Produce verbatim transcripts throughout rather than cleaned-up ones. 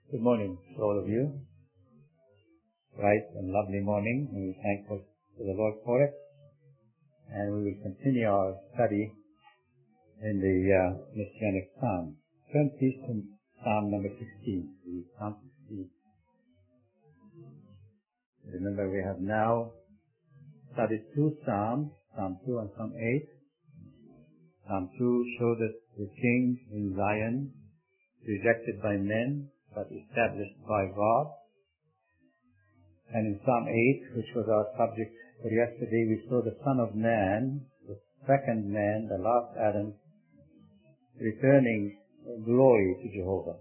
Good morning to all of you. Bright and lovely morning, and we're thankful to the Lord for it. And we will continue our study in the uh, Messianic Psalm. Turn please to Psalm number sixteen. Psalm sixteen. Remember, we have now studied two Psalms, Psalm two and Psalm eight. Psalm two showed us the king in Zion, rejected by men, but established by God. And in Psalm eight, which was our subject for yesterday, we saw the Son of Man, the second man, the last Adam, returning glory to Jehovah.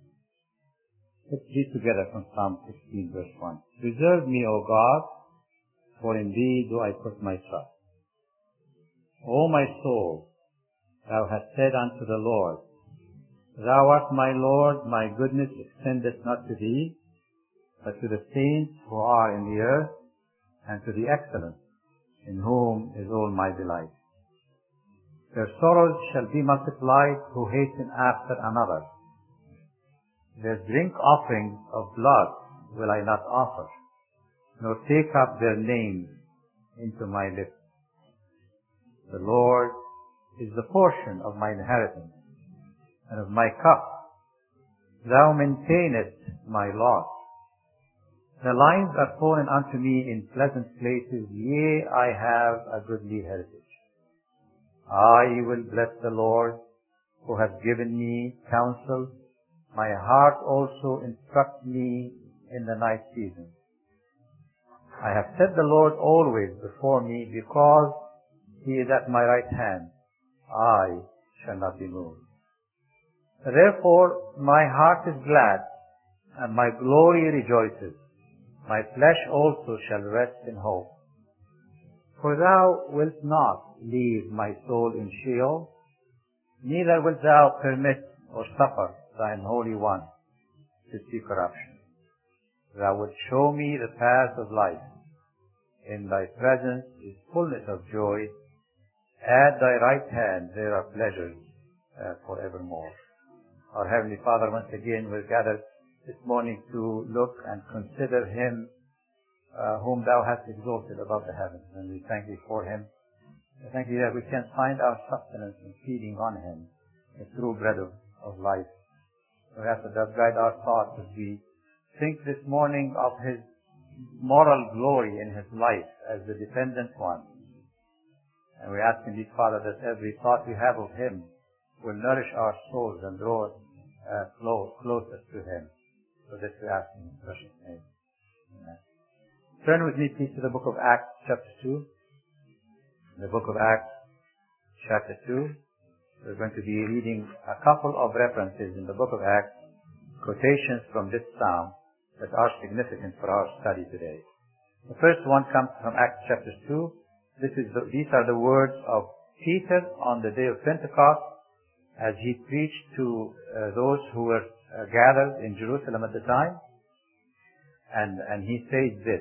Let's read together from Psalm sixteen, verse one. Preserve me, O God, for in thee do I put my trust. O my soul, thou hast said unto the Lord, Thou art my Lord, my goodness extendeth not to thee, but to the saints who are in the earth, and to the excellent, in whom is all my delight. Their sorrows shall be multiplied who hasten after another. Their drink offerings of blood will I not offer, nor take up their names into my lips. The Lord is the portion of my inheritance, and of my cup. Thou maintainest my lot. The lines are fallen unto me in pleasant places, yea, I have a goodly heritage. I will bless the Lord, who has given me counsel. My heart also instructs me in the night season. I have set the Lord always before me, because he is at my right hand. I shall not be moved. Therefore my heart is glad, and my glory rejoices. My flesh also shall rest in hope. For thou wilt not leave my soul in Sheol, neither wilt thou permit or suffer thine Holy One to see corruption. Thou wilt show me the path of life. In thy presence is fullness of joy. At thy right hand there are pleasures uh, forevermore. Our Heavenly Father, once again we're gathered this morning to look and consider Him uh, whom Thou hast exalted above the heavens. And we thank Thee for Him. We thank Thee that we can find our sustenance in feeding on Him, the true bread of, of life. We ask that Thou guide our thoughts as we think this morning of His moral glory in His life as the dependent one. And we ask indeed, Father, that every thought we have of Him will nourish our souls and draw us uh, close, closer to Him. So this we ask in His precious name. Amen. Turn with me, please, to the book of Acts, chapter two. The book of Acts, chapter two. We're going to be reading a couple of references in the book of Acts, quotations from this psalm that are significant for our study today. The first one comes from Acts chapter two. This is the, these are the words of Peter on the day of Pentecost, as he preached to uh, those who were uh, gathered in Jerusalem at the time. And, and he says this,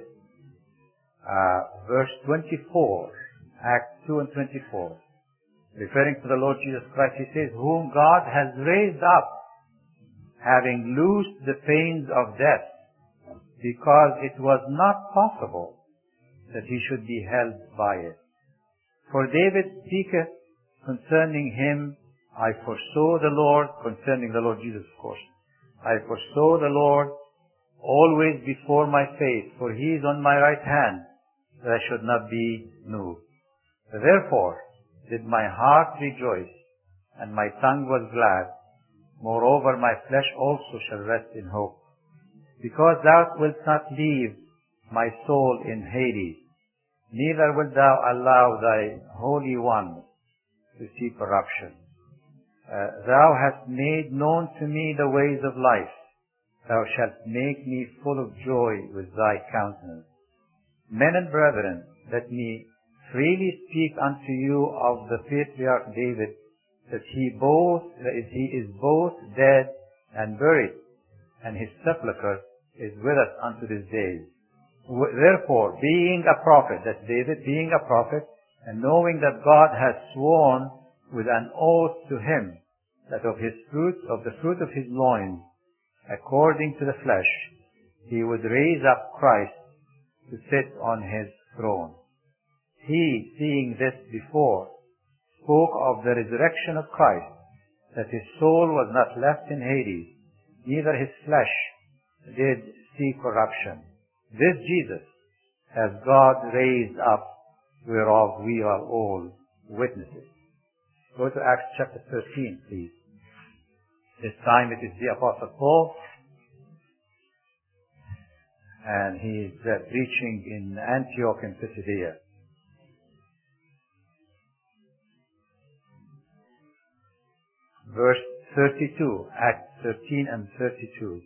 uh, verse twenty-four, Acts two and twenty-four, referring to the Lord Jesus Christ, he says, whom God has raised up, having loosed the pains of death, because it was not possible that he should be held by it. For David speaketh concerning him, I foresaw the Lord, concerning the Lord Jesus, of course. I foresaw the Lord always before my face, for he is on my right hand, that I should not be moved. Therefore did my heart rejoice, and my tongue was glad. Moreover, my flesh also shall rest in hope. Because thou wilt not leave my soul in Hades, neither wilt thou allow thy Holy One to see corruption. Uh, thou hast made known to me the ways of life. Thou shalt make me full of joy with thy countenance. Men and brethren, let me freely speak unto you of the patriarch David, that he both that he is both dead and buried, and his sepulchre is with us unto this day. Therefore, being a prophet, that's David, being a prophet, and knowing that God has sworn with an oath to him, that of his fruit, of the fruit of his loins, according to the flesh, he would raise up Christ to sit on his throne. He, seeing this before, spoke of the resurrection of Christ, that his soul was not left in Hades, neither his flesh did see corruption. This Jesus has God raised up, whereof we are all witnesses. Go to Acts chapter thirteen, please. This time it is the Apostle Paul, and he is uh, preaching in Antioch in Pisidia. Verse thirty-two, Acts thirteen and thirty-two.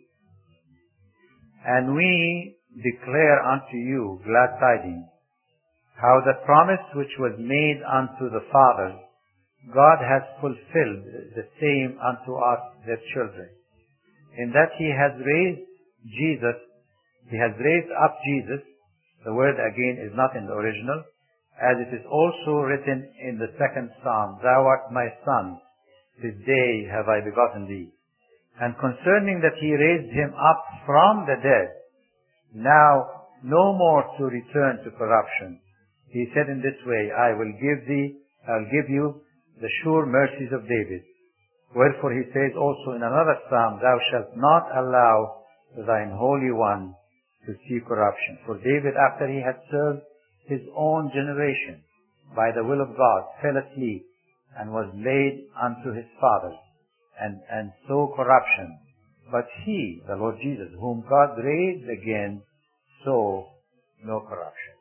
And we declare unto you glad tidings, how the promise which was made unto the fathers, God has fulfilled the same unto us their children, in that he has raised Jesus, he has raised up Jesus, the word again is not in the original, as it is also written in the second Psalm, Thou art my son, this day have I begotten thee. And concerning that he raised him up from the dead, now no more to return to corruption. He said in this way, I will give thee, I will give you the sure mercies of David. Wherefore he says also in another psalm, Thou shalt not allow thine Holy One to see corruption. For David, after he had served his own generation, by the will of God, fell asleep, and was laid unto his fathers, and, and saw corruption. But he, the Lord Jesus, whom God raised again, saw no corruption.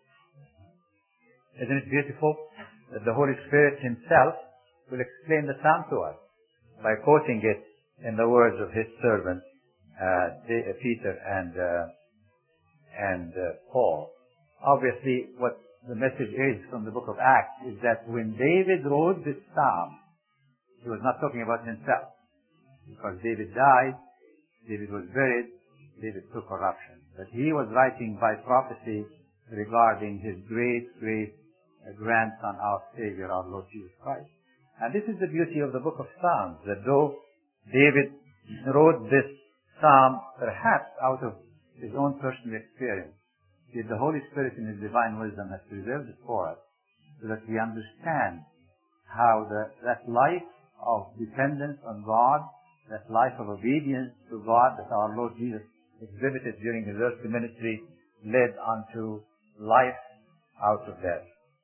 Isn't it beautiful that the Holy Spirit himself will explain the psalm to us by quoting it in the words of his servants, uh, Peter and, uh, and uh, Paul. Obviously, what the message is from the book of Acts is that when David wrote this psalm, he was not talking about himself. Because David died, David was buried, David took corruption. But he was writing by prophecy regarding his great, great grandson, our Savior, our Lord Jesus Christ. And this is the beauty of the book of Psalms, that though David wrote this psalm perhaps out of his own personal experience, yet the Holy Spirit in his divine wisdom has preserved it for us so that we understand how the, that life of dependence on God, that life of obedience to God that our Lord Jesus exhibited during his earthly ministry led unto life out of death.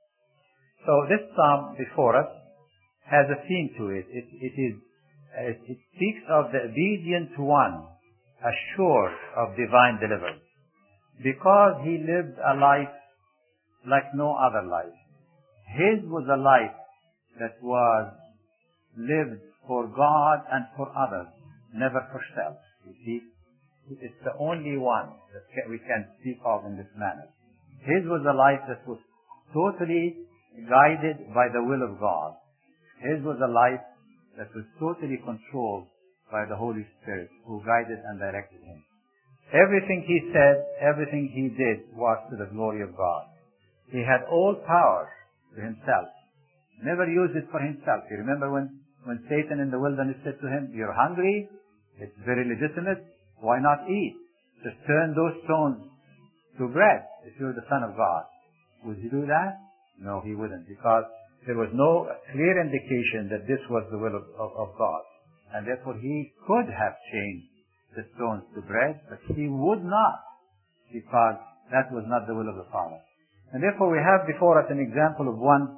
So this psalm before us has a theme to it. It, it, is, it, it speaks of the obedient one assured of divine deliverance, because he lived a life like no other life. His was a life that was lived for God and for others, never for self. You see, it's the only one that we can speak of in this manner. His was a life that was totally guided by the will of God. His was a life that was totally controlled by the Holy Spirit, who guided and directed him. Everything he said, everything he did was to the glory of God. He had all power to himself. Never used it for himself. You remember when, when Satan in the wilderness said to him, You're hungry? It's very legitimate. Why not eat? Just turn those stones to bread if you're the Son of God. Would he do that? No, he wouldn't, because there was no clear indication that this was the will of, of, of God. And therefore he could have changed the stones to bread, but he would not, because that was not the will of the Father. And therefore we have before us an example of one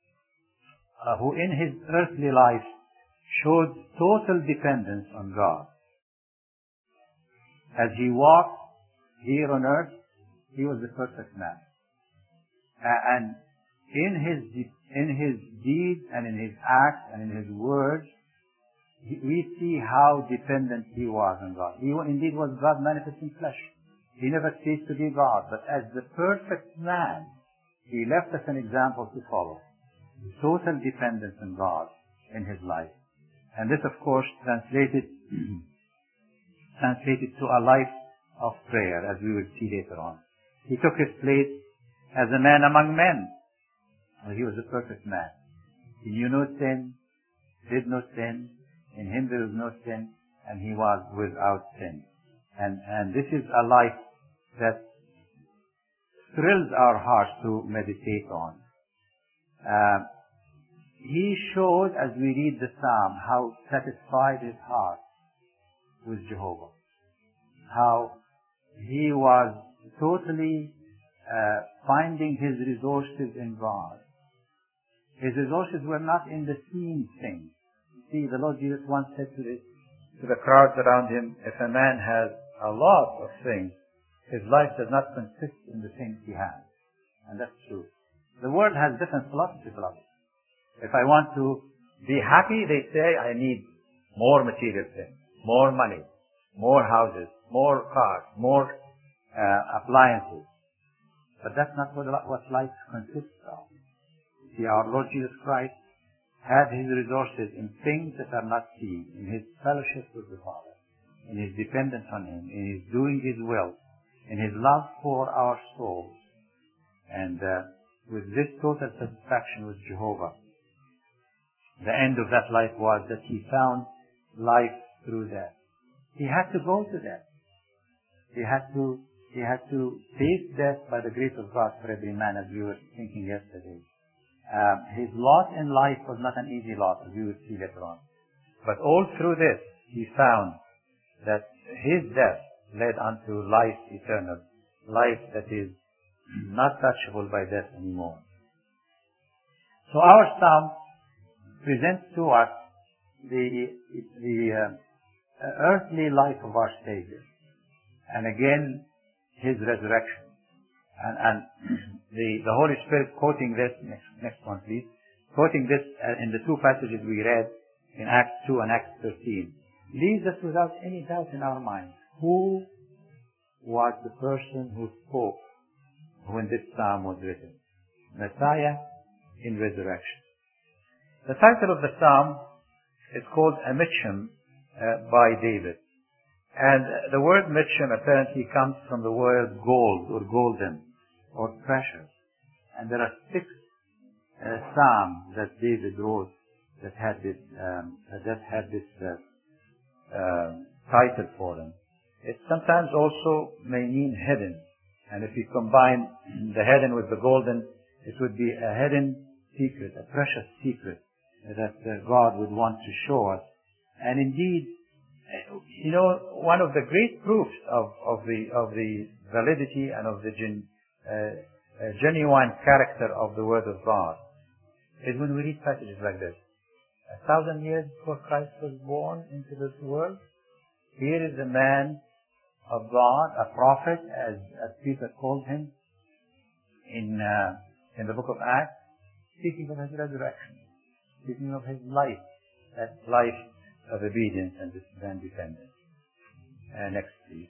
uh, who in his earthly life showed total dependence on God. As he walked here on earth, he was the perfect man. Uh, and in his, in his deeds and in his acts and in his words, we see how dependent he was on God. He indeed was God manifest in flesh. He never ceased to be God, but as the perfect man, he left us an example to follow. Total dependence on God in his life. And this, of course, translated, translated to a life of prayer, as we will see later on. He took his place as a man among men. He was a perfect man. He knew no sin, did no sin. In him there was no sin. and he was without sin. And, and this is a life that thrills our hearts to meditate on. Uh, he showed, as we read the Psalm, how satisfied his heart with Jehovah. How he was totally uh, finding his resources in God. His resources were not in the seen things. See, the Lord Jesus once said to, this, to the crowds around him, if a man has a lot of things, his life does not consist in the things he has. And that's true. The world has different philosophies about it. If I want to be happy, they say I need more material things, more money, more houses, more cars, more uh, appliances. But that's not what, what life consists of. See, our Lord Jesus Christ had his resources in things that are not seen, in his fellowship with the Father, in his dependence on him, in his doing his will, in his love for our souls, and uh, with this total satisfaction with Jehovah. The end of that life was that he found life through death. He had to go to death. He had to, he had to face death by the grace of God for every man, as we were thinking yesterday. Um, his lot in life was not an easy lot, as we would see later on. But all through this, he found that his death led unto life eternal, life that is not touchable by death anymore. So our Psalm presents to us the, the uh, earthly life of our Savior, and again his resurrection. And, and the, the Holy Spirit quoting this, next, next one please, quoting this uh, in the two passages we read in Acts two and Acts thirteen, leaves us without any doubt in our minds who was the person who spoke when this psalm was written. Messiah in resurrection. The title of the psalm is called a Mitcham uh, by David. And the word Mitcham apparently comes from the word gold or golden or precious. And there are six uh, psalms that David wrote that had this, um, that had this uh, uh, title for them. It sometimes also may mean hidden. And if you combine the hidden with the golden, it would be a hidden secret, a precious secret that uh, God would want to show us. And indeed, you know, one of the great proofs of, of the of the validity and of the gen, uh, uh, genuine character of the Word of God is when we read passages like this. A thousand years before Christ was born into this world, here is a man of God, a prophet, as, as Peter called him in uh, in the book of Acts, speaking of his resurrection, speaking of his life, that life of obedience and dependence. Uh, next, please.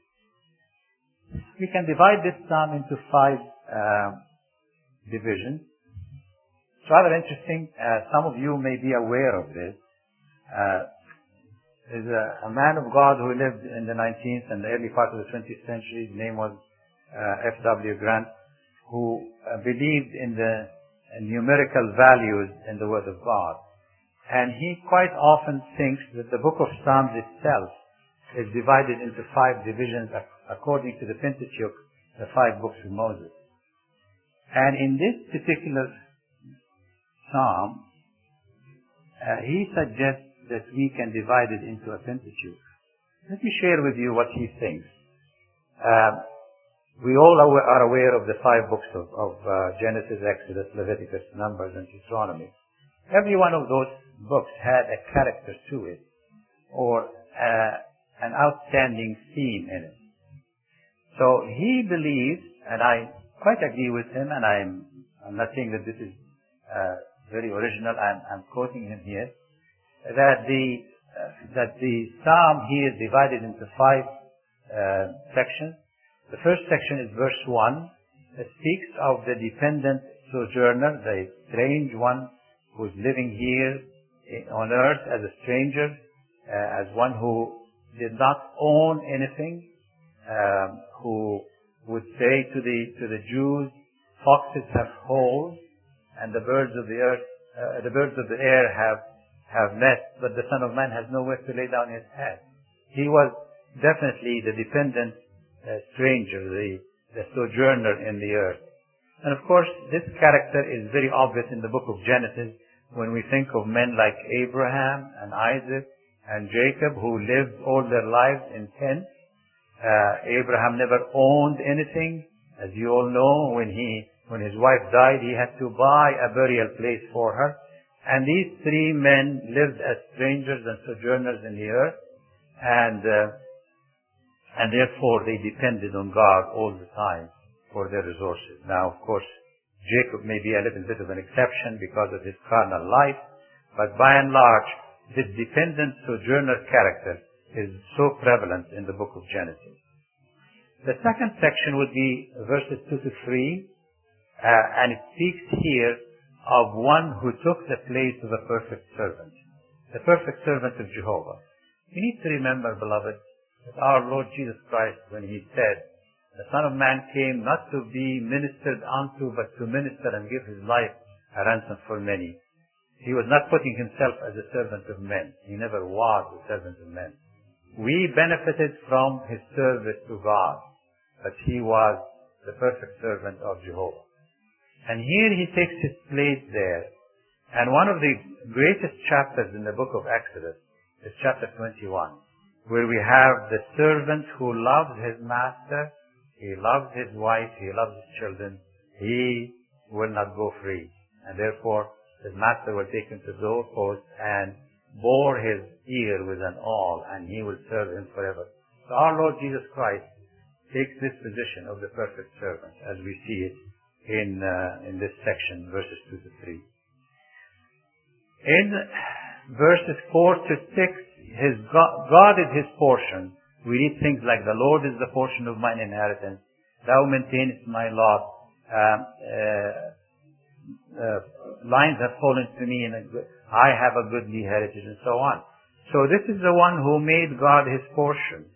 We can divide this psalm into five uh, divisions. It's rather interesting. Uh, some of you may be aware of this. Uh, there's a, a man of God who lived in the nineteenth and the early part of the twentieth century. His name was uh, F W Grant, who uh, believed in the uh, numerical values in the Word of God. And he quite often thinks that the book of Psalms itself is divided into five divisions according to the Pentateuch, the five books of Moses. And in this particular psalm, uh, he suggests that we can divide it into a Pentateuch. Let me share with you what he thinks. Uh, we all are aware of the five books of, of uh, Genesis, Exodus, Leviticus, Numbers, and Deuteronomy. Every one of those books had a character to it, or uh, an outstanding theme in it. So he believes, and I quite agree with him, and I'm, I'm not saying that this is uh, very original, I'm, I'm quoting him here, that the, uh, that the psalm here is divided into five uh, sections. The first section is verse one. It speaks of the dependent sojourner, the strange one who's living here on earth as a stranger, uh, as one who did not own anything, um, who would say to the to the Jews, "Foxes have holes, and the birds of the earth, uh, the birds of the air have have nests, but the Son of Man has nowhere to lay down his head." He was definitely the dependent uh, stranger, the, the sojourner in the earth. And of course, this character is very obvious in the book of Genesis when we think of men like Abraham and Isaac and Jacob who lived all their lives in tents. Uh, Abraham never owned anything. As you all know, when he, when his wife died, he had to buy a burial place for her. And these three men lived as strangers and sojourners in the earth, and uh, and therefore they depended on God all the time for their resources. Now, of course, Jacob may be a little bit of an exception because of his carnal life, but by and large, this dependent sojourner character is so prevalent in the book of Genesis. The second section would be verses two to three, uh, and it speaks here of one who took the place of a perfect servant, the perfect servant of Jehovah. We need to remember, beloved, that our Lord Jesus Christ, when he said, the Son of Man came not to be ministered unto, but to minister and give his life a ransom for many. He was not putting himself as a servant of men. He never was a servant of men. We benefited from his service to God, but he was the perfect servant of Jehovah. And here he takes his place there. And one of the greatest chapters in the book of Exodus is chapter twenty-one, where we have the servant who loves his master, he loves his wife, he loves his children, he will not go free. And therefore, his master will take him to the doorpost and bore his ear with an awl, and he will serve him forever. So our Lord Jesus Christ takes this position of the perfect servant, as we see it in uh, in this section, verses two to three. In verses four to six, his God, God is his portion. We read things like, the Lord is the portion of mine inheritance. Thou maintainest my lot. Um, uh, uh, lines have fallen to me, and I have a goodly heritage, and so on. So this is the one who made God his portion.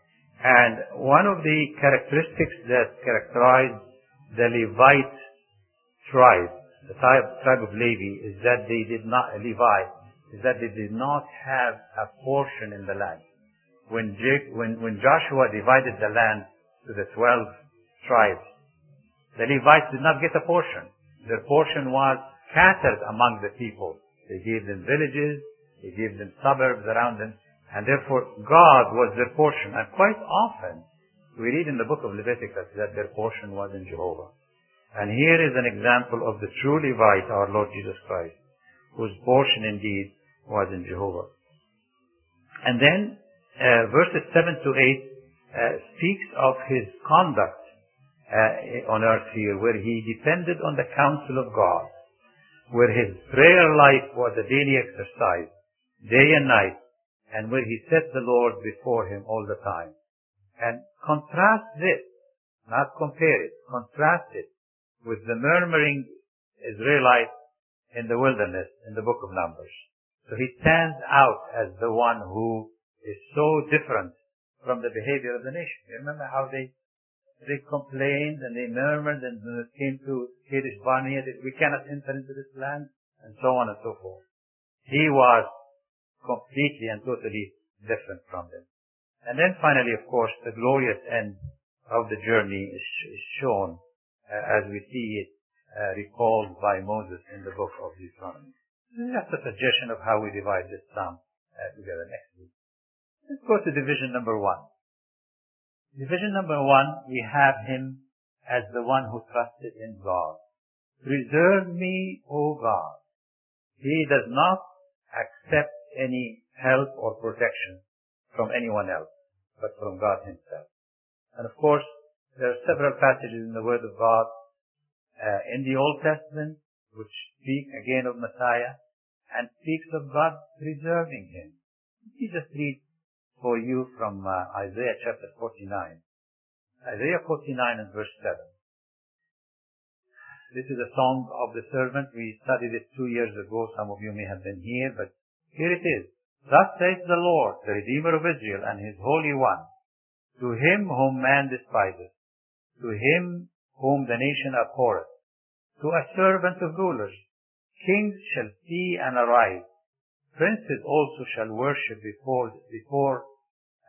And one of the characteristics that characterize the Levite tribe, the tribe, tribe of Levi, is that they did not, Levi, is that they did not have a portion in the land. When, Jake, when, when Joshua divided the land to the twelve tribes, the Levites did not get a portion. Their portion was scattered among the people. They gave them villages, they gave them suburbs around them, and therefore God was their portion. And quite often, we read in the book of Leviticus that their portion was in Jehovah. And here is an example of the true Levite, our Lord Jesus Christ, whose portion indeed was in Jehovah. And then uh, verses seven to eight uh, speaks of his conduct uh, on earth here, where he depended on the counsel of God, where his prayer life was a daily exercise, day and night, and where he set the Lord before him all the time. And contrast this, not compare it, contrast it with the murmuring Israelites in the wilderness in the book of Numbers. So he stands out as the one who is so different from the behavior of the nation. You remember how they they complained and they murmured, and when it came to Kadesh Barnea, that we cannot enter into this land, and so on and so forth. He was completely and totally different from them. And then finally, of course, the glorious end of the journey is, is shown uh, as we see it uh, recalled by Moses in the book of Deuteronomy. This is just a suggestion of how we divide this psalm uh, together next week. Let's go to division number one. Division number one, we have him as the one who trusted in God. Preserve me, O God. He does not accept any help or protection from anyone else, but from God himself. And of course, there are several passages in the Word of God uh, in the Old Testament which speak again of Messiah and speaks of God preserving him. Let me just read for you from uh, Isaiah chapter forty-nine. Isaiah forty-nine and verse seven. This is a song of the servant. We studied it two years ago. Some of you may have been here, but here it is. Thus says the Lord, the Redeemer of Israel and his Holy One, to him whom man despises, to him whom the nation abhorreth, to a servant of rulers, kings shall see and arise, princes also shall worship before before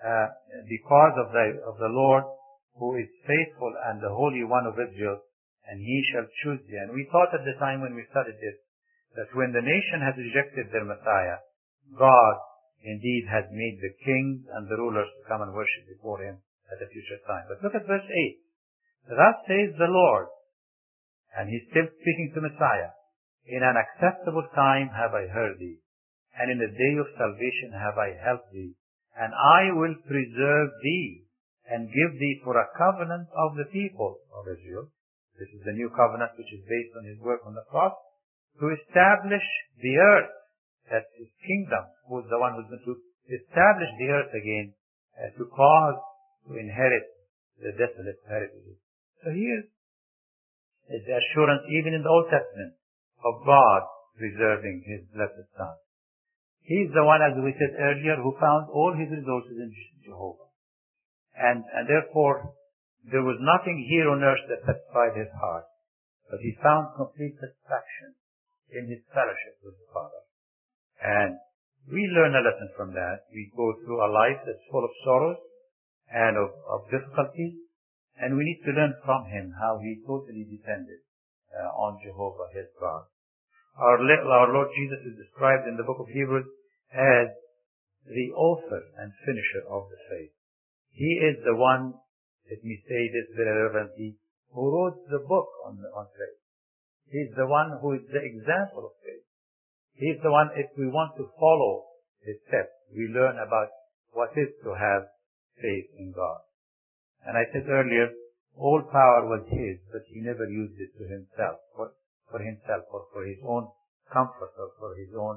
uh, because of the, of the Lord who is faithful and the Holy One of Israel, and he shall choose thee. And we thought at the time when we studied this, that when the nation has rejected their Messiah, God indeed has made the kings and the rulers to come and worship before him at a future time. But look at verse eight. Thus says the Lord, and he's still speaking to Messiah, in an acceptable time have I heard thee, and in the day of salvation have I helped thee, and I will preserve thee, and give thee for a covenant of the people of Israel. This is the new covenant which is based on his work on the cross, to establish the earth. That's his kingdom, who is the one who's going to establish the earth again, uh, to cause to inherit the desolate heritages. So here is the assurance, even in the Old Testament, of God preserving his blessed Son. He is the one, as we said earlier, who found all his resources in Jehovah. And, and therefore, there was nothing here on earth that satisfied his heart, but he found complete satisfaction in his fellowship with the Father. And we learn a lesson from that. We go through a life that's full of sorrows and of, of difficulties, and we need to learn from him how he totally depended uh, on Jehovah, his God. Our, our Lord Jesus is described in the book of Hebrews as the author and finisher of the faith. He is the one, let me say this very reverently, who wrote the book on, on faith. He is the one who is the example of faith. He is the one, if we want to follow his steps, we learn about what is to have faith in God. And I said earlier, all power was his, but he never used it to himself, for, for himself, or for his own comfort, or for his own,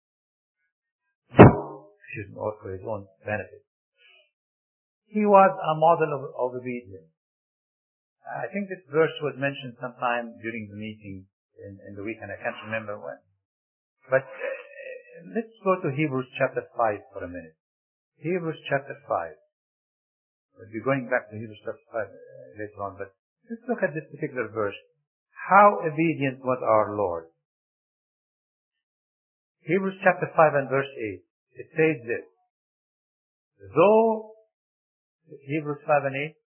excuse me, or for his own benefit. He was a model of, of obedience. I think this verse was mentioned sometime during the meeting in, in the weekend. I can't remember when. But uh, let's go to Hebrews chapter five for a minute. Hebrews chapter five. We'll be going back to Hebrews chapter five uh, later on, but let's look at this particular verse. How obedient was our Lord? Hebrews chapter five and verse eight. It says this. Though, Hebrews five and eight,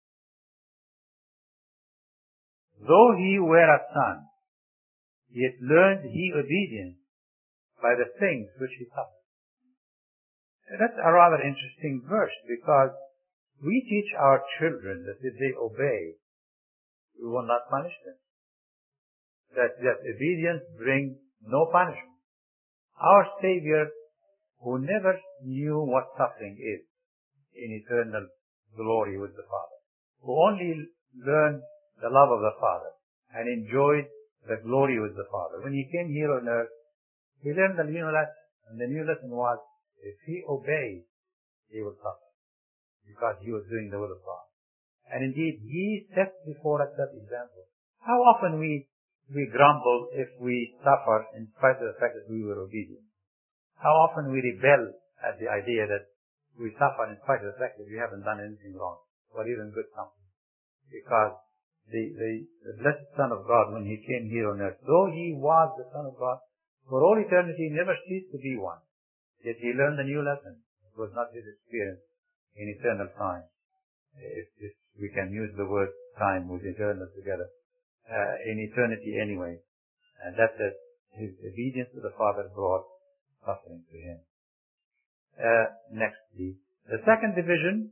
though he were a son, yet learned he obedience by the things which he suffered. That's a rather interesting verse, because we teach our children that if they obey, we will not punish them. That, that obedience brings no punishment. Our Savior, who never knew what suffering is in eternal glory with the Father, who only learned the love of the Father and enjoyed the glory with the Father. When he came here on earth, he learned a new lesson. And the new lesson was, if he obeys, he will suffer, because he was doing the will of God. And indeed, he set before us that example. How often we, we grumble if we suffer in spite of the fact that we were obedient. How often we rebel at the idea that we suffer in spite of the fact that we haven't done anything wrong, or even good something. Because the, the, the blessed Son of God, when he came here on earth, though he was the Son of God, for all eternity he never ceased to be one. Yet he learned a new lesson. It was not his experience in eternal time. If, if we can use the word time with eternal together. Uh, in eternity anyway. And that is his obedience to the Father brought suffering to him. Uh, next, please. The second division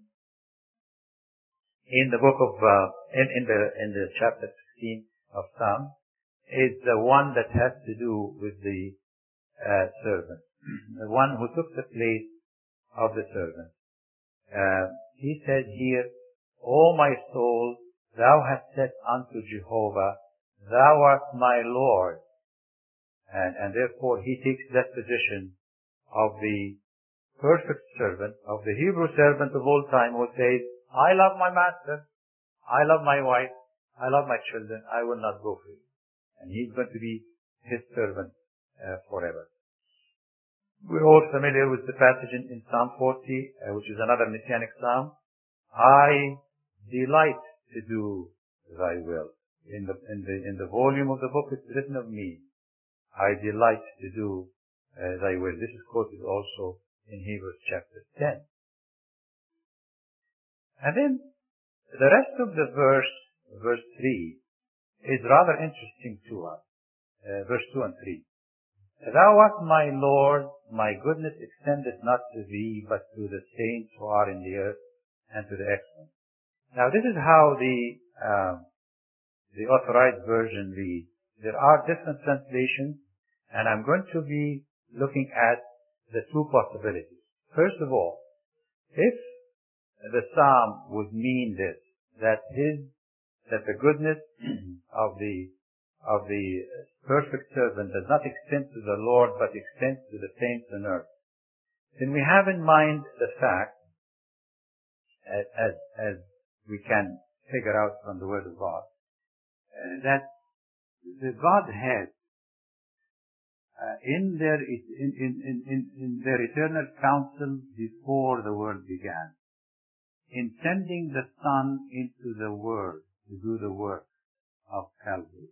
in the book of, uh, in, in the, in the chapter sixteen of Psalm is the one that has to do with the, uh, servant. The one who took the place of the servant. Uh, he said here, O my soul, thou hast said unto Jehovah, thou art my Lord. And, and therefore he takes that position of the perfect servant, of the Hebrew servant of all time, who says, I love my master, I love my wife, I love my children, I will not go free. And he's going to be his servant uh, forever. We're all familiar with the passage in, in Psalm forty, uh, which is another messianic psalm. I delight to do thy will. In the, in the, in the volume of the book it's written of me, I delight to do uh, thy will. This is quoted also in Hebrews chapter ten. And then the rest of the verse, verse three, is rather interesting to us. Uh, verse two and three. Thou art my Lord, my goodness extendeth not to thee, but to the saints who are in the earth, and to the excellent. Now this is how the, um, the authorized version reads. There are different translations, and I'm going to be looking at the two possibilities. First of all, if the psalm would mean this, that his, that the goodness of the, of the perfect servant does not extend to the Lord, but extends to the saints on earth, then we have in mind the fact, as, as, as we can figure out from the Word of God, uh, that the Godhead, uh, in their, in, in, in, in, in their eternal counsel before the world began, in sending the Son into the world to do the work of Calvary,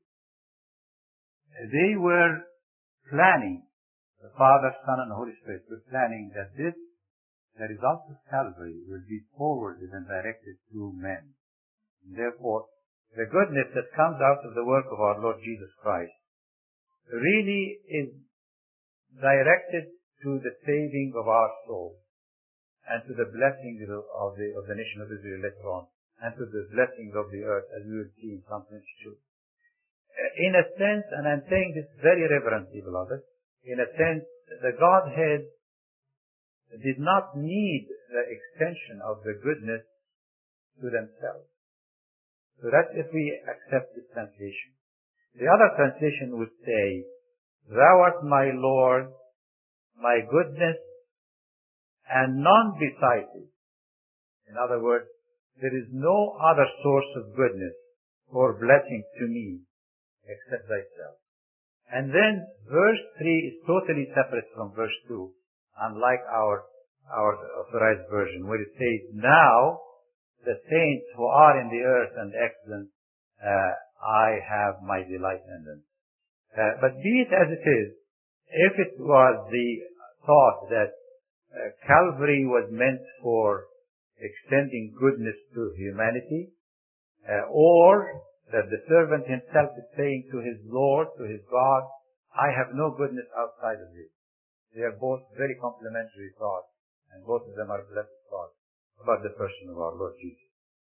they were planning, the Father, Son, and Holy Spirit were planning that this, the result of Calvary, will be forwarded and directed to men. And therefore, the goodness that comes out of the work of our Lord Jesus Christ really is directed to the saving of our souls and to the blessing of the, of the nation of Israel later on, and to the blessings of the earth, as we will see in Psalm twenty-two. In a sense, and I'm saying this very reverently, beloved, in a sense, the Godhead did not need the extension of the goodness to themselves. So that's if we accept this translation. The other translation would say, Thou art my Lord, my goodness, and none beside thee. In other words, there is no other source of goodness or blessing to me except thyself. And then verse three is totally separate from verse two, unlike our, our authorized version, where it says, Now the saints who are in the earth and excellent, uh, I have my delight in them. Uh, but be it as it is, if it was the thought that uh, Calvary was meant for extending goodness to humanity, uh, or that the servant himself is saying to his Lord, to his God, I have no goodness outside of thee. They are both very complementary thoughts, and both of them are blessed thoughts about the person of our Lord Jesus.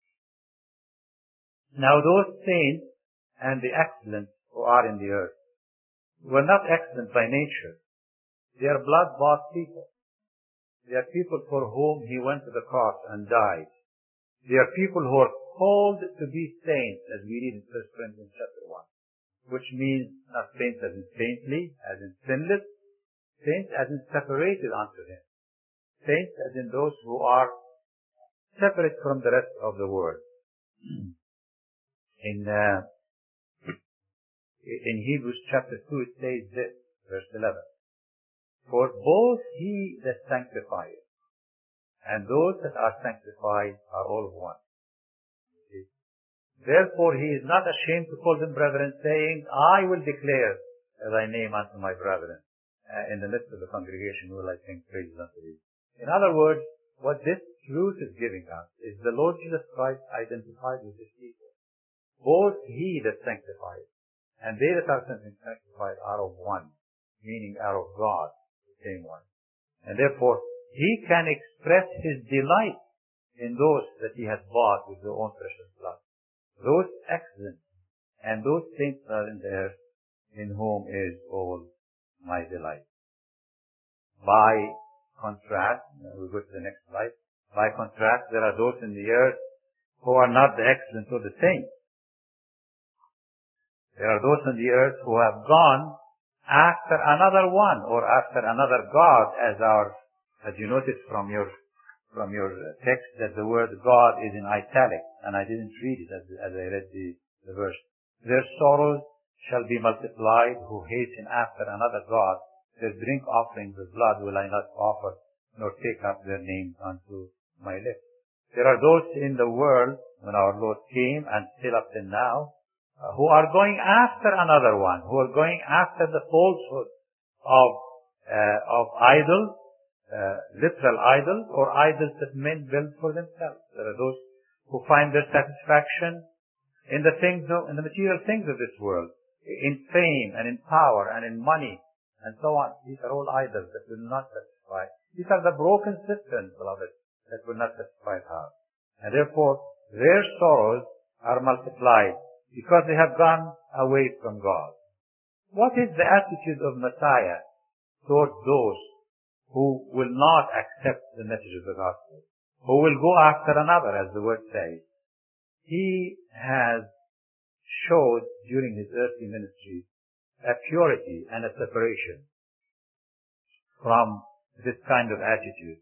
Now those saints and the excellent who are in the earth were not excellent by nature. They are blood-bought people. They are people for whom he went to the cross and died. They are people who are called to be saints, as we read in First Corinthians chapter one, which means not saints as in saintly, as in sinless, saints as in separated unto him, saints as in those who are separate from the rest of the world. In uh, in Hebrews chapter two it says this, verse eleven, For both he that sanctifieth and those that are sanctified are all of one. See? Therefore he is not ashamed to call them brethren, saying, I will declare thy name unto my brethren. Uh, in the midst of the congregation will I sing praises unto thee. In other words, what this truth is giving us is the Lord Jesus Christ identified with his people. Both he that sanctifies and they that are sanctified are of one, meaning are of God, the same one. And therefore, he can express his delight in those that he has bought with his own precious blood. Those excellent and those saints are in there, in whom is all my delight. By contrast, we'll go to the next slide. By contrast, there are those in the earth who are not the excellent or the saints. There are those on the earth who have gone after another one or after another God, as our, as you notice from your, from your text that the word God is in italics, and I didn't read it as, as I read the, the verse. Their sorrows shall be multiplied who hasten after another God. Their drink offerings of blood will I not offer, nor take up their names unto my lips. There are those in the world, when our Lord came, and still up till now, Uh, who are going after another one, who are going after the falsehood of uh, of idols, uh, literal idols, or idols that men build for themselves. There are those find their satisfaction in the things of, in the material things of this world, in fame and in power and in money and so on. These are all idols that will not satisfy. These are the broken cisterns, beloved, that will not satisfy the heart. And therefore, their sorrows are multiplied because they have gone away from God. What is the attitude of Messiah towards those who will not accept the message of the gospel, who will go after another, as the word says? He has showed during his earthly ministry a purity and a separation from this kind of attitude.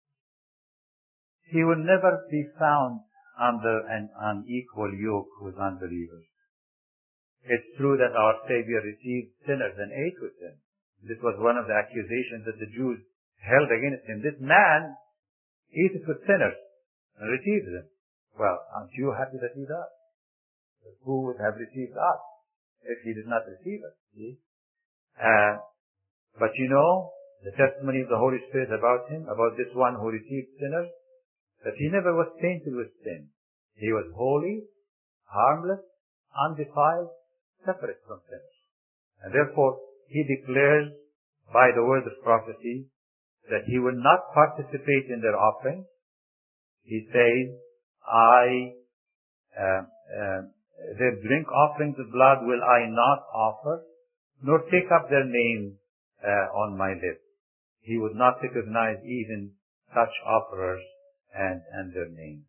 He will never be found under an unequal yoke with unbelievers. It's true that our Savior received sinners and ate with them. This was one of the accusations that the Jews held against him. This man eats with sinners and receives them. Well, aren't you happy that he does? Who would have received us if he did not receive us? See? Uh, but you know, the testimony of the Holy Spirit about him, about this one who received sinners, that he never was tainted with sin. He was holy, harmless, undefiled, separate from sinners. And therefore, he declares by the word of prophecy that he will not participate in their offerings. He says, I, uh, uh, their drink offerings of blood will I not offer, nor take up their names uh, on my lips. He would not recognize even such offerers and, and their names.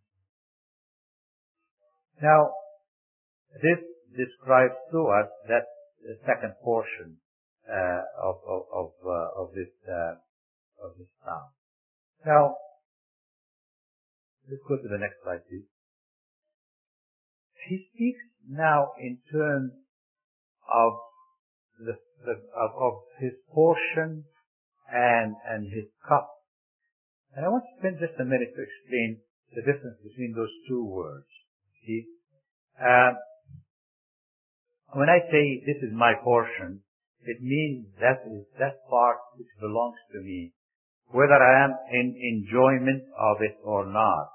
Now, this describes to us that the second portion uh, of of of, uh, of this uh, of this psalm. Now, let's go to the next slide, please. He speaks now in terms of the, the of, of his portion and and his cup, and I want to spend just a minute to explain the difference between those two words. See, uh, when I say this is my portion, it means that is that part which belongs to me, whether I am in enjoyment of it or not.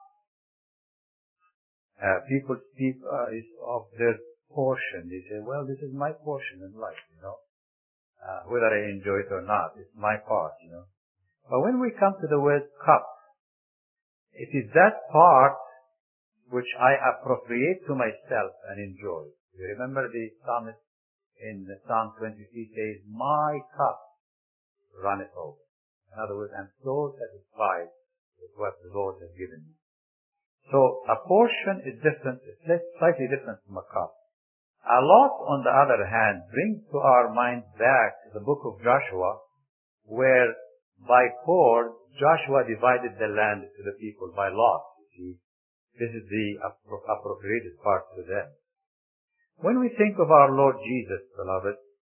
Uh, people speak uh, of their portion. They say, well, this is my portion in life, you know. Uh, whether I enjoy it or not, it's my part, you know. But when we come to the word cup, it is that part which I appropriate to myself and enjoy. You remember the psalmist in Psalm twenty-three says, my cup runneth over. In other words, I'm so satisfied with what the Lord has given me. So a portion is different, it's slightly different from a cup. A lot, on the other hand, brings to our minds back the book of Joshua, where by cord Joshua divided the land to the people by lot. You see, this is the appropriated part to them. When we think of our Lord Jesus, beloved,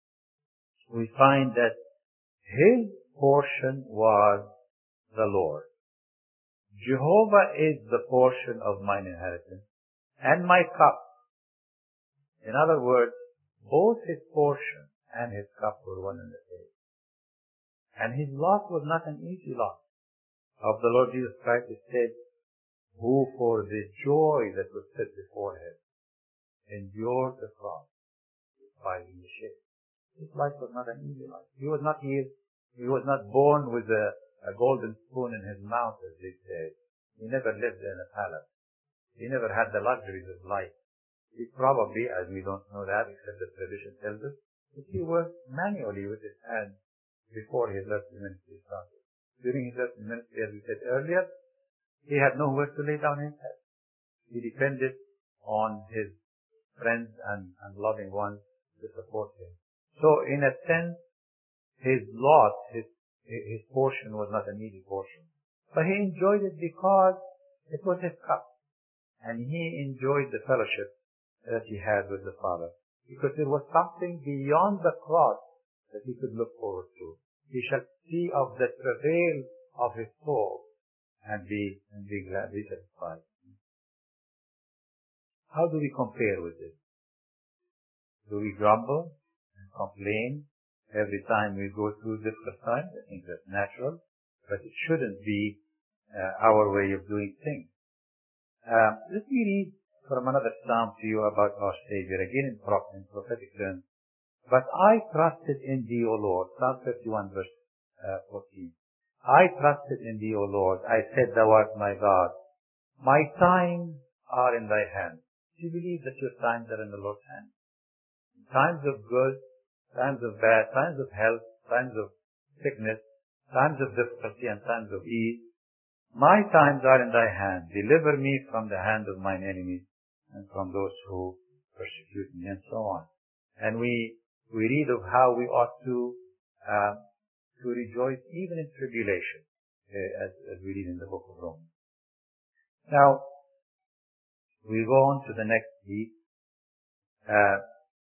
we find that his portion was the Lord. Jehovah is the portion of mine inheritance and my cup. In other words, both his portion and his cup were one and the same. And his lot was not an easy lot. Of the Lord Jesus Christ it said, who for the joy that was set before him endured the cross, despising the shame. His life was not an easy life. He was not here. He was not born with a, a golden spoon in his mouth, as they say. He never lived in a palace. He never had the luxuries of life. He probably, as we don't know that, except the tradition tells us, that he worked manually with his hands before his earthly ministry started. During his earthly ministry, as we said earlier, he had nowhere to lay down his head. He depended on his friends and, and loving ones to support him. So, in a sense, his lot, his, his portion was not an easy portion. But he enjoyed it because it was his cup. And he enjoyed the fellowship that he had with the Father. Because there was something beyond the cross that he could look forward to. He shall see of the travail of his soul and be, and be glad, be satisfied. How do we compare with this? Do we grumble and complain every time we go through difficult times? I think that's natural, but it shouldn't be uh, our way of doing things. Um, let me read from another psalm to you about our Savior, again in, pro- in prophetic terms. But I trusted in thee, O Lord. Psalm thirty-one, verse uh, fourteen. I trusted in thee, O Lord. I said, thou art my God. My times are in thy hand. Do you believe that your times are in the Lord's hand? Times of good, times of bad, times of health, times of sickness, times of difficulty, and times of ease. My times are in thy hand. Deliver me from the hand of mine enemies and from those who persecute me, and so on. And we we read of how we ought to uh, to rejoice even in tribulation, uh, as, as we read in the book of Romans. Now, we go on to the next week. Uh,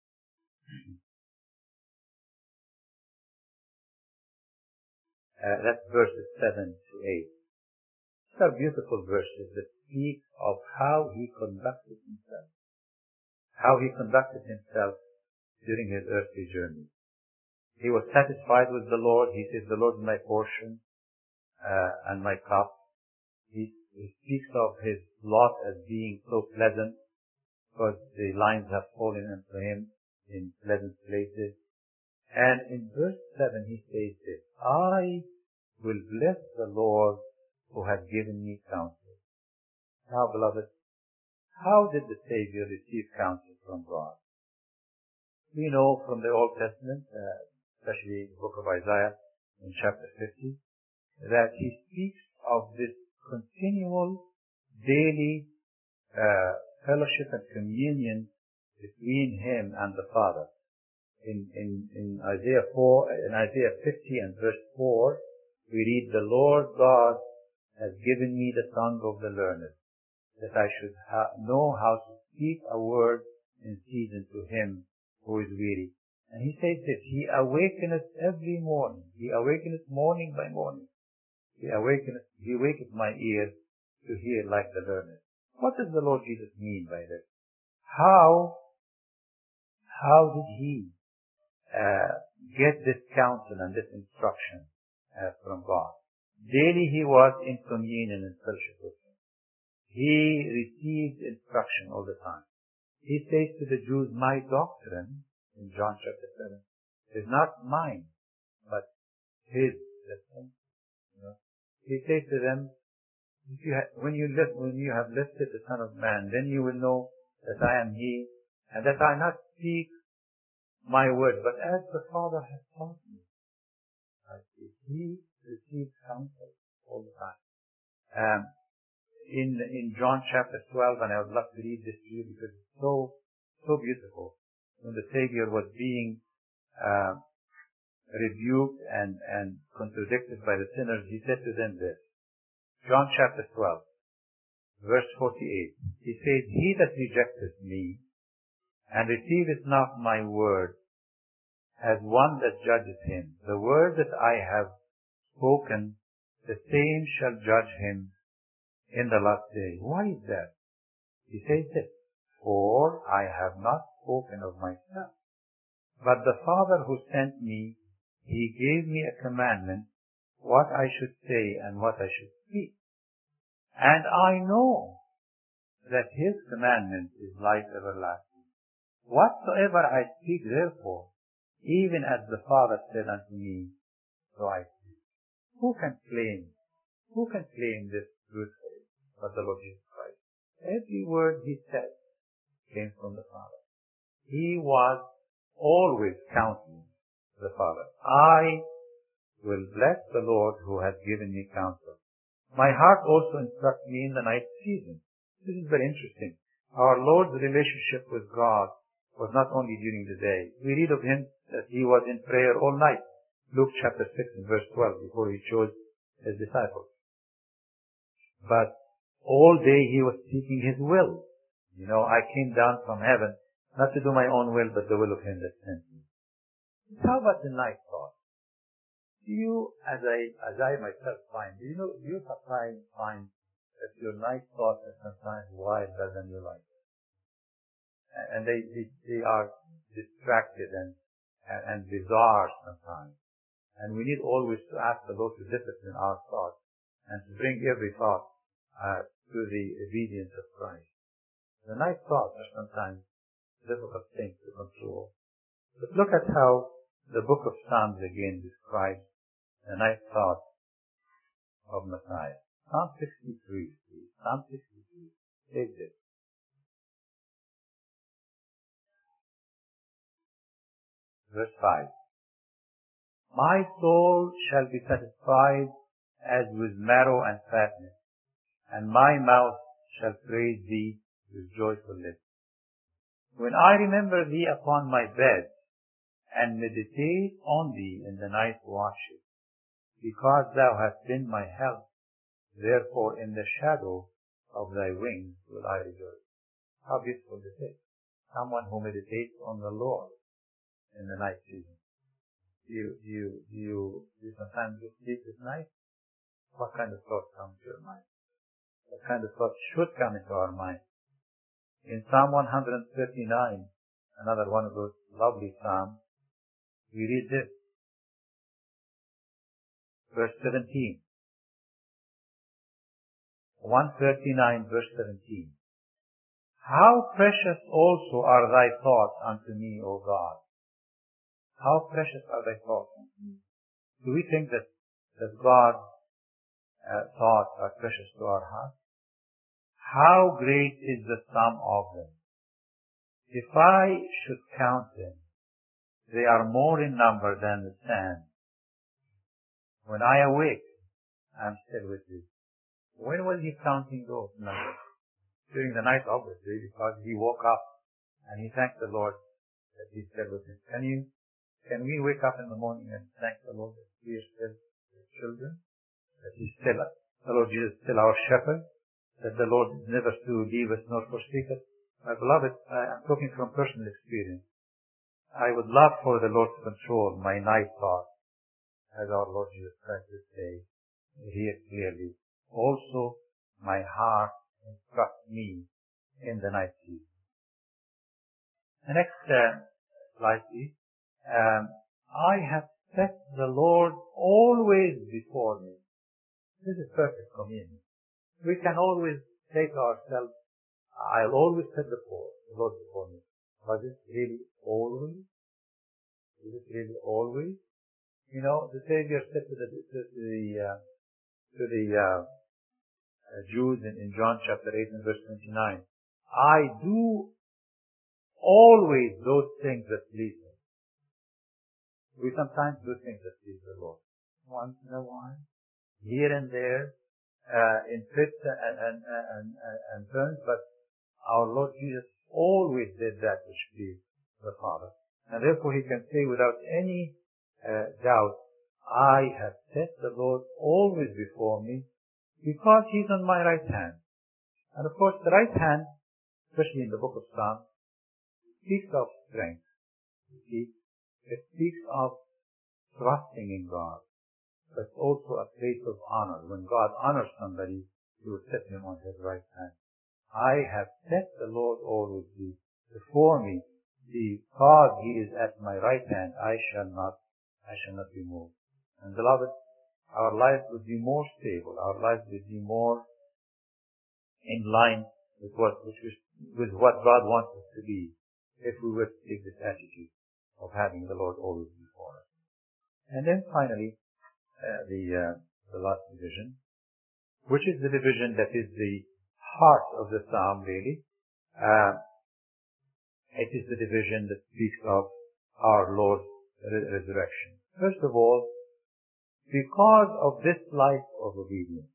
uh, that's verses seven to eight. These are beautiful verses that speak of how he conducted himself, how he conducted himself during his earthly journey. He was satisfied with the Lord. He says, the Lord is my portion uh, and my cup. He, he speaks of his lot as being so pleasant because the lines have fallen into him in pleasant places. And in verse seven he says this, I will bless the Lord who has given me counsel. Now, beloved, how did the Savior receive counsel from God? We know from the Old Testament, uh, especially the book of Isaiah in chapter fifty, that he speaks of this continual daily uh, fellowship and communion between him and the Father. In, in, in Isaiah four, in Isaiah fifty and verse four, we read, the Lord God has given me the tongue of the learned, that I should ha- know how to speak a word in season to him who is weary. And he says this, he awakeneth every morning. He awakeneth morning by morning. He awakeneth, he awaketh my ears to hear like the learned. What does the Lord Jesus mean by this? How, how did he uh, get this counsel and this instruction uh, from God? Daily he was in communion and fellowship with him. He received instruction all the time. He says to the Jews, my doctrine, in John chapter seven, is not mine, but his. You know? He says to them, if you ha- when, you lift, when you have lifted the Son of Man, then you will know that I am he, and that I not speak my word, but as the Father has taught me. I speak. He receives counsel all the time. Um, in in John chapter twelve, and I would love to read this to you because it's so so beautiful. When the Savior was being uh, rebuked and and contradicted by the sinners, he said to them this. John chapter twelve, verse forty-eight. He says, he that rejecteth me and receiveth not my word as one that judgeth him. The word that I have spoken, the same shall judge him in the last day. Why is that? He says this, for I have not spoken of myself, but the Father who sent me, he gave me a commandment, what I should say and what I should speak. And I know that his commandment is life everlasting. Whatsoever I speak therefore, even as the Father said unto me, so I speak. Who can claim? Who can claim this truth but the Lord Jesus Christ? Every word he said came from the Father. He was always counseling the Father. I will bless the Lord who has given me counsel. My heart also instructs me in the night season. This is very interesting. Our Lord's relationship with God was not only during the day. We read of him that he was in prayer all night. Luke chapter six and verse twelve, before he chose his disciples. But all day he was seeking his will. You know, I came down from heaven not to do my own will, but the will of him that sent me. How about the night thought? Do you, as I, as I myself find, do you know, do you sometimes find that your night thoughts are sometimes wilder than you like? And they, they, they are distracted and, and, and bizarre sometimes. And we need always to ask the Lord to discipline our thoughts and to bring every thought uh, to the obedience of Christ. The night thoughts are sometimes difficult things to control. But look at how the book of Psalms again describes the night thoughts of Messiah. Psalm sixty-three, please. Psalm sixty-three. Take this. Verse five. My soul shall be satisfied as with marrow and fatness, and my mouth shall praise thee with joyful lips. When I remember thee upon my bed, and meditate on thee in the night watches, because thou hast been my help, therefore in the shadow of thy wings will I rejoice. How beautiful this is. Someone who meditates on the Lord in the night season. You, you, you, you sometimes just sleep at night. What kind of thoughts come to your mind? What kind of thoughts should come into our mind? In Psalm one thirty-nine, another one of those lovely psalms, we read this. Verse seventeen. one thirty-nine, verse seventeen. How precious also are thy thoughts unto me, O God. How precious are thy thoughts unto me. Do we think that, that God's uh, thoughts are precious to our hearts? How great is the sum of them? If I should count them, they are more in number than the sand. When I awake, I'm still with you. When was he counting those numbers? During the night, obviously, because he woke up and he thanked the Lord that he's still with him. Can you, can we wake up in the morning and thank the Lord that we are still his children? That he's still, the Lord Jesus is still our shepherd? That the Lord is never to leave us nor forsake us? My beloved, I'm talking from personal experience. I would love for the Lord to control my night thoughts, as our Lord Jesus Christ would say here clearly. Also, my heart instructs me in the night season. The next uh, slide, please. Um, I have set the Lord always before me. This is perfect communion. We can always say to ourselves, I'll always set the Lord before me. But is it really always? Is it really always? You know, the Savior said to the, to the, uh, to the uh, uh, Jews in, in John chapter eight and verse twenty-nine, I do always those things that please Him. We sometimes do things that please the Lord. Once in a while, here and there, uh, in fits and, and, and, and, and turns, but our Lord Jesus always did that which pleased the Father. And therefore He can say without any uh, doubt, I have set the Lord always before me because He's on my right hand. And of course the right hand, especially in the book of Psalms, speaks of strength. You see, it speaks of trusting in God, but also a place of honor. When God honors somebody, He will set him on His right hand. I have set the Lord always before me, because He is at my right hand, I shall not, I shall not be moved. And beloved, our lives would be more stable, our lives would be more in line with what, which was, with what God wants us to be, if we would take this attitude of having the Lord always before us. And then finally, uh, the, uh, the last division, which is the division that is the heart of the psalm, really. Uh, it is the division that speaks of our Lord's re- resurrection. First of all, because of this life of obedience,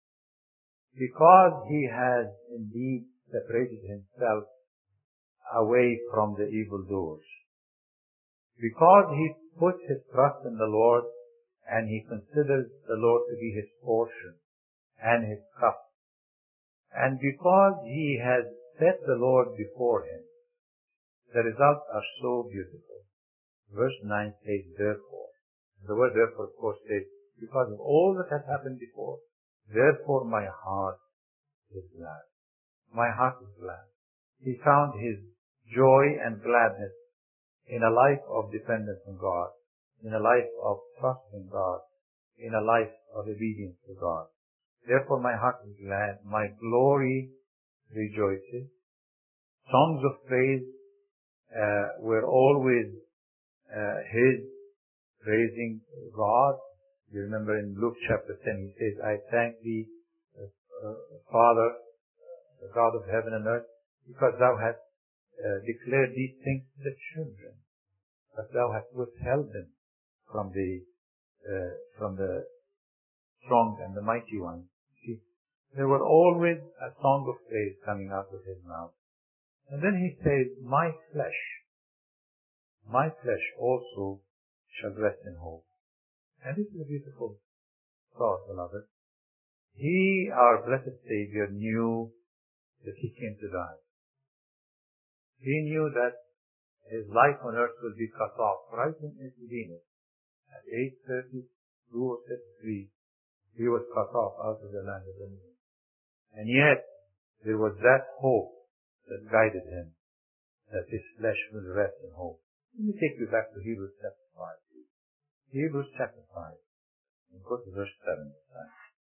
because He has indeed separated Himself away from the evildoers, because He put His trust in the Lord and He considers the Lord to be His portion and His cup, and because He has set the Lord before Him, the results are so beautiful. Verse nine says, therefore. The word therefore, of course, says, because of all that has happened before, therefore my heart is glad. My heart is glad. He found his joy and gladness in a life of dependence on God, in a life of trust in God, in a life of obedience to God. Therefore my heart is glad, my glory rejoices. Songs of praise uh, were always uh, his, praising God. You remember in Luke chapter ten, he says, I thank thee, uh, uh, Father, the God of heaven and earth, because thou hast uh, declared these things to the children, but thou hast withheld them from the uh, from the strong and the mighty ones. See, there was always a song of praise coming out of his mouth. And then he says, my flesh, my flesh also shall rest in hope. And this is a beautiful thought, beloved. He, our blessed Savior, knew that he came to die. He knew that his life on earth will be cut off right in Nicodemus. At eight thirty-two or thirty-three, he was cut off out of the land of the living. And yet, there was that hope that guided him, that his flesh will rest in hope. Let me take you back to Hebrews chapter five. Hebrews chapter five. And go to verse seven this time.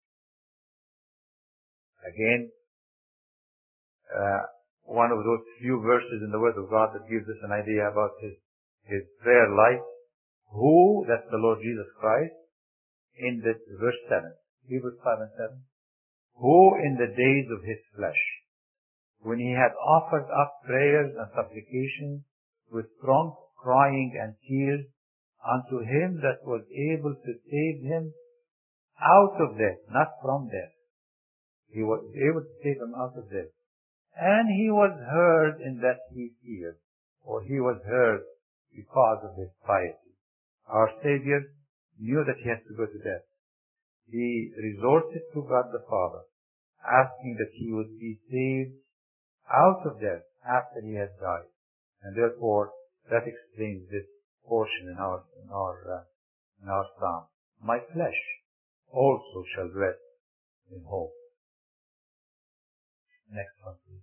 Again, uh, one of those few verses in the Word of God that gives us an idea about his, his prayer life. Who, that's the Lord Jesus Christ, in the verse seven, Hebrews five and seven, who in the days of his flesh, when he had offered up prayers and supplications with strong crying and tears unto him that was able to save him out of death, not from death. He was able to save him out of death. And he was heard in that he feared, or he was heard because of his piety. Our Savior knew that he had to go to death. He resorted to God the Father, asking that he would be saved out of death after he had died. And therefore, that explains this portion in our, in our, uh, in our psalm. My flesh also shall rest in hope. Next one, please.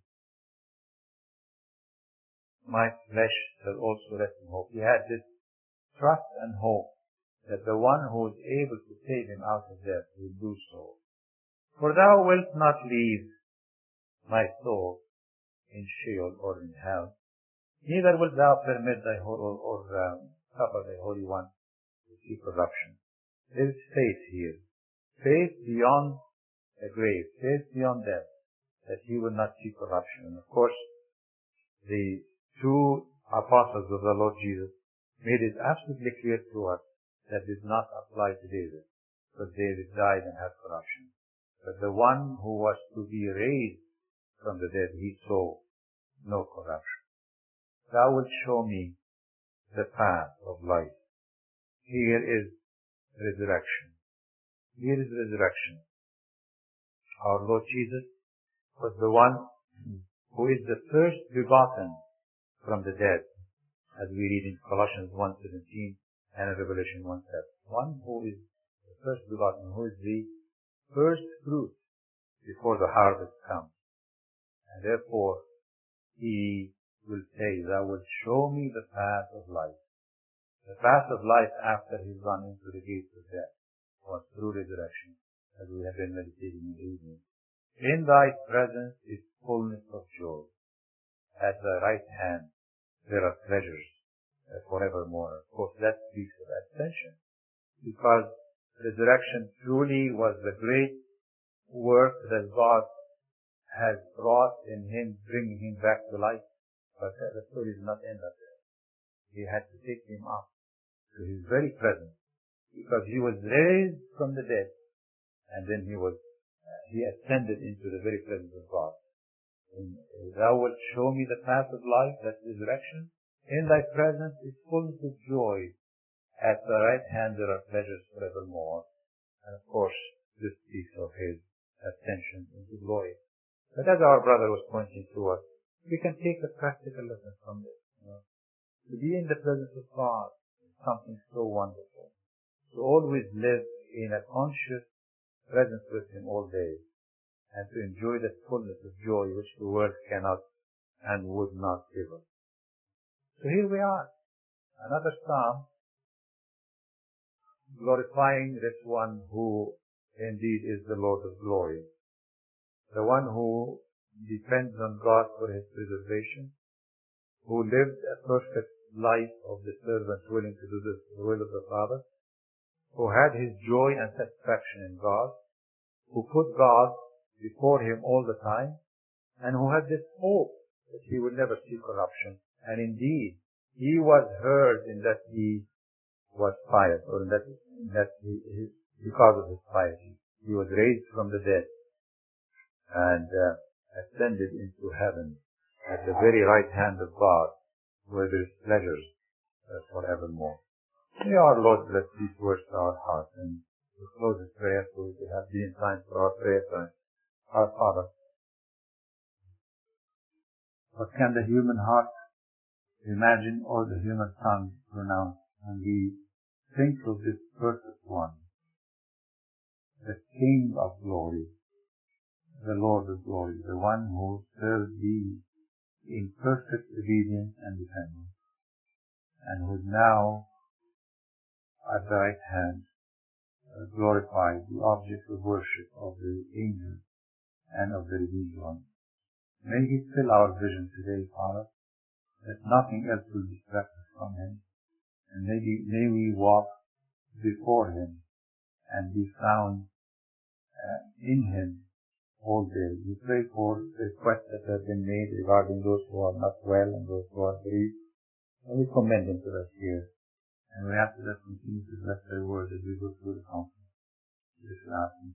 My flesh shall also rest in hope. He had this trust and hope that the one who is able to save him out of death will do so. For thou wilt not leave my soul in Sheol or in hell, neither wilt thou permit thy whole, or, or um, suffer thy Holy One to see corruption. There is faith here. Faith beyond the grave. Faith beyond death. That he will not see corruption. And of course, the two apostles of the Lord Jesus made it absolutely clear to us that did not apply to David, because David died and had corruption. But the one who was to be raised from the dead, he saw no corruption. Thou wilt show me the path of life. Here is resurrection. Here is resurrection. Our Lord Jesus was the one who is the first begotten from the dead, as we read in Colossians one seventeen and in Revelation one seven. One who is the first begotten, who is the first fruit before the harvest comes. And therefore, he will say, thou wilt show me the path of life. The path of life after he's gone into the gates of death was through resurrection, as we have been meditating in the evening. In thy presence is fullness of joy. At thy right hand there are pleasures uh, forevermore. Of course, that speaks of ascension, because resurrection truly was the great work that God has brought in him, bringing him back to life. But the story did not end up there. He had to take him up to his very presence, because he was raised from the dead, and then he was uh, he ascended into the very presence of God. And thou wilt show me the path of life, that's resurrection. In thy presence is fullness of joy. At the right hand there are pleasures forevermore. And of course, this speaks of his ascension into glory. But as our brother was pointing to us, we can take a practical lesson from this. You know. To be in the presence of God is something so wonderful. To always live in a conscious presence with him all day, and to enjoy the fullness of joy which the world cannot and would not give us. So here we are, another psalm glorifying this one who indeed is the Lord of glory, the one who depends on God for his preservation, who lived a perfect life of the servant willing to do the will of the Father, who had his joy and satisfaction in God, who put God before him all the time, and who had this hope that he would never see corruption. And indeed, he was heard in that he was pious, or in that, in that he, he, because of his piety. He was raised from the dead and uh, ascended into heaven at the very right hand of God, where there is pleasures uh, forevermore. May our Lord bless these words to our hearts, and to close this prayer so we will have been time for our prayer time. Our Father, what can the human heart imagine or the human tongue pronounce when we think of this perfect one, the King of glory, the Lord of glory, the one who served thee in perfect obedience and dependence, and who is now at the right hand, uh, glorified, the object of worship of the angels and of the redeemed one. May he fill our vision today, Father, that nothing else will distract us from him, and may, he, may we walk before him and be found uh, in him all day. We pray for requests that have been made regarding those who are not well and those who are bereaved, and we commend them to us here. And we ask that continue to bless their word as we go through the conference. This is